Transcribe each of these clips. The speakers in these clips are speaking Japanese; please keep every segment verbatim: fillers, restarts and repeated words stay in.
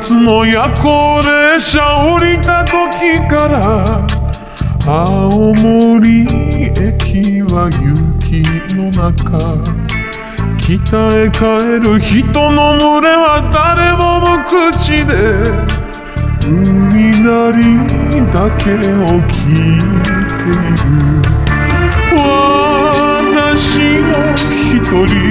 つの夜行列車降りた時から青森駅は雪の中、北へ帰る人の群れは誰も無口で海鳴りだけを聞いている。私も一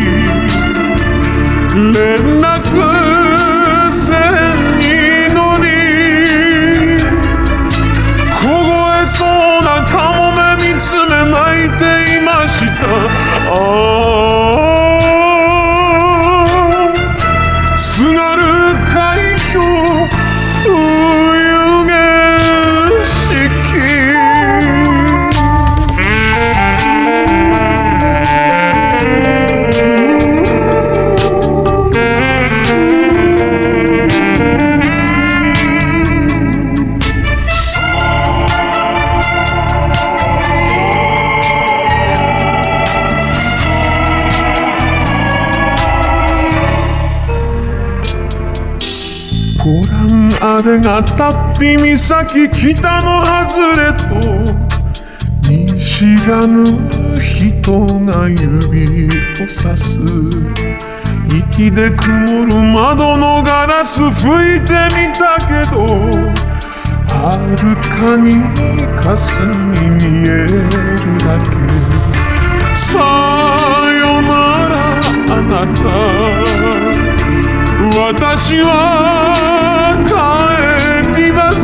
人連絡船に乗り、凍えそうなカモメ見つめ泣いていました。ああ、津軽海峡冬景色。ご覧あれがたっぴ岬、北の外れと見知らぬ人が指をさす。息で曇る窓のガラス拭いてみたけど、はるかに霞見えるだけ。さよならあなた、私は帰ります。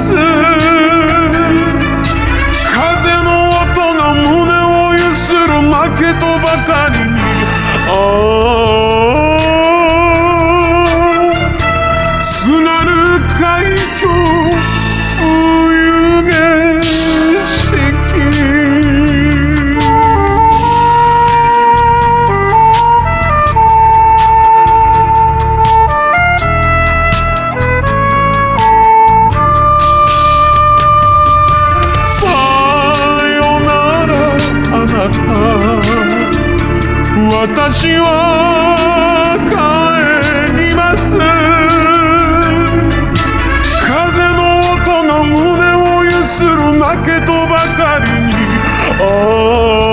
風の音が胸をゆする負けとばかりに、ああ、津軽海峡冬景色。私は帰ります。風の音が胸をゆする泣けとばかりに、ああ